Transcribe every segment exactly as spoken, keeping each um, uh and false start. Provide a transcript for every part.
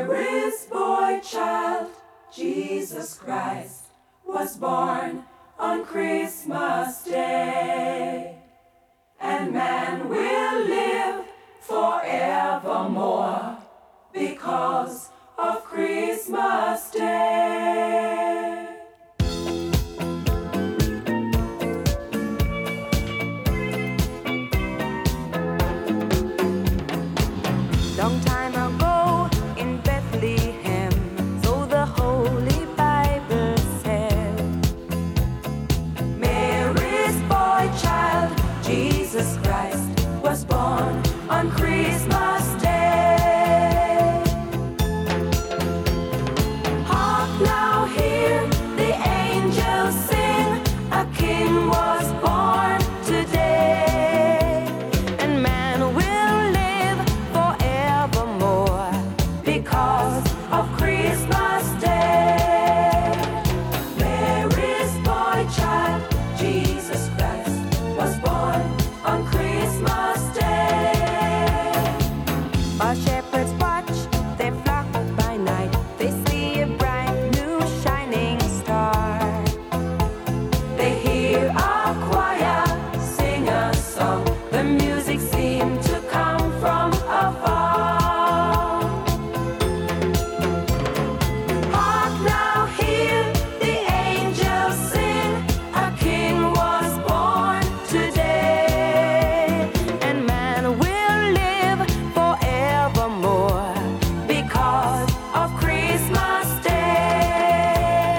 Mary's boy child, Jesus Christ, was born on Christmas Day. And man will live forevermore because of Christmas Day. Long time ago in Bethlehem, so the Holy Bible said, Mary's boy child, Jesus Christ, was born on Christmas Day. Hark now, hear the angels sing, a king was born today. and man will live forevermore Because of Christmas Day. Mary's boy child, Jesus Christ, was born on Christmas Day. While shepherds watch their flock by night, they see a bright new shining star. They hear a choir sing a song. The music seemed to come from afar. Hark now, hear the angels sing, a king was born today. And man will live forevermore Because of Christmas Day.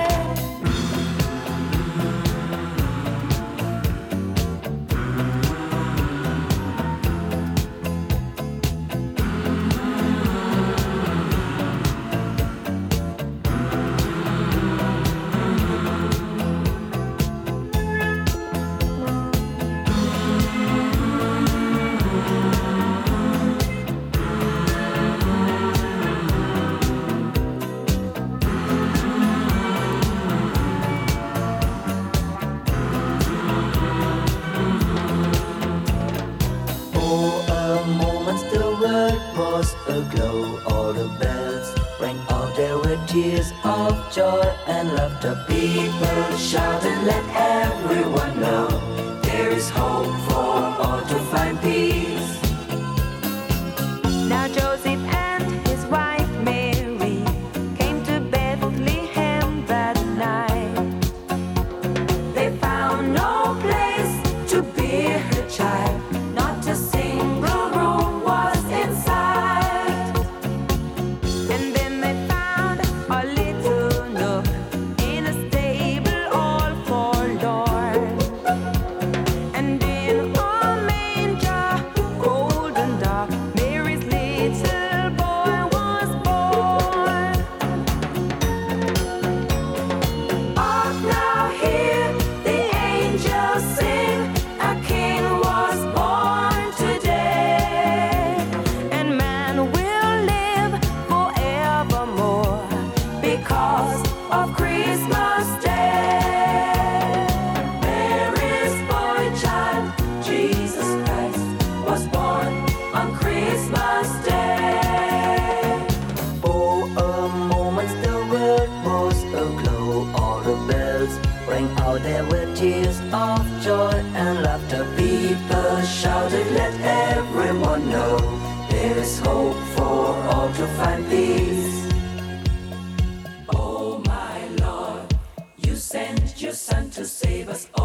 For a moment the world was aglow. All the bells rang out, there were tears of joy and laughter. People shouted, let everyone know there is hope for all to find peace. Now Joseph and his wife Mary came to Bethlehem that night. They found no place to bear her child, not a single room was inside. And then they found a little nook in a stable all forlorn. And in a manger, cold and dark, Mary's little boy was born. Hark now, hear the angels sing, a king was born today. And man will live forevermore Because of Christmas Day. Mary's boy child, Jesus Christ, was born on Christmas Day. For a moment the world was aglow. All the bells rang out, there were tears of joy and laughter. People shouted, let everyone know there is hope for all to find peace. Oh my Lord, you sent your son to save us.